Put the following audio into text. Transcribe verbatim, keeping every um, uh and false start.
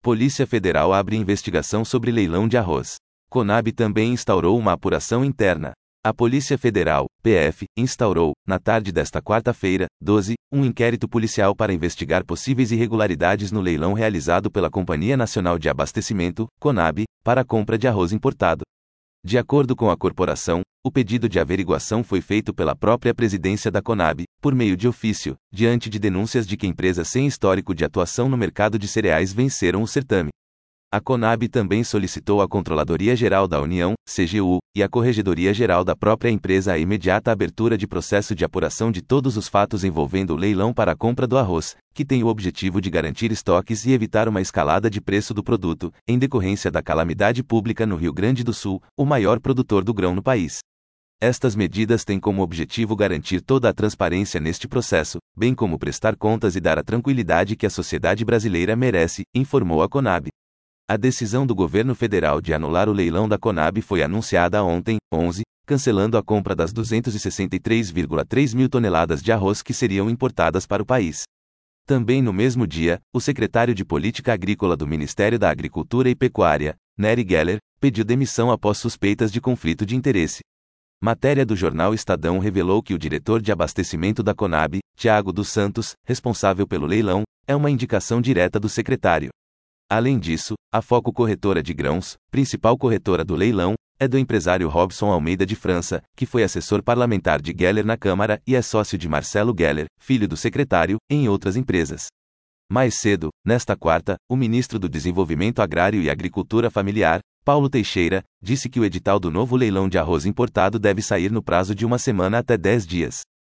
Polícia Federal abre investigação sobre leilão de arroz. Conab também instaurou uma apuração interna. A Polícia Federal, P F, instaurou, na tarde desta quarta-feira, doze, um inquérito policial para investigar possíveis irregularidades no leilão realizado pela Companhia Nacional de Abastecimento, Conab, para a compra de arroz importado. De acordo com a corporação, o pedido de averiguação foi feito pela própria presidência da Conab, por meio de ofício, diante de denúncias de que empresas sem histórico de atuação no mercado de cereais venceram o certame. A Conab também solicitou à Controladoria Geral da União, C G U, e à Corregedoria Geral da própria empresa a imediata abertura de processo de apuração de todos os fatos envolvendo o leilão para a compra do arroz, que tem o objetivo de garantir estoques e evitar uma escalada de preço do produto, em decorrência da calamidade pública no Rio Grande do Sul, o maior produtor do grão no país. Estas medidas têm como objetivo garantir toda a transparência neste processo, bem como prestar contas e dar a tranquilidade que a sociedade brasileira merece, informou a Conab. A decisão do governo federal de anular o leilão da Conab foi anunciada ontem, onze, cancelando a compra das duzentas e sessenta e três vírgula três mil toneladas de arroz que seriam importadas para o país. Também no mesmo dia, o secretário de Política Agrícola do Ministério da Agricultura e Pecuária, Nery Geller, pediu demissão após suspeitas de conflito de interesse. Matéria do jornal Estadão revelou que o diretor de abastecimento da Conab, Tiago dos Santos, responsável pelo leilão, é uma indicação direta do secretário. Além disso, a Foco Corretora de Grãos, principal corretora do leilão, é do empresário Robson Almeida de França, que foi assessor parlamentar de Geller na Câmara e é sócio de Marcelo Geller, filho do secretário, em outras empresas. Mais cedo, nesta quarta, o ministro do Desenvolvimento Agrário e Agricultura Familiar, Paulo Teixeira, disse que o edital do novo leilão de arroz importado deve sair no prazo de uma semana até dez dias.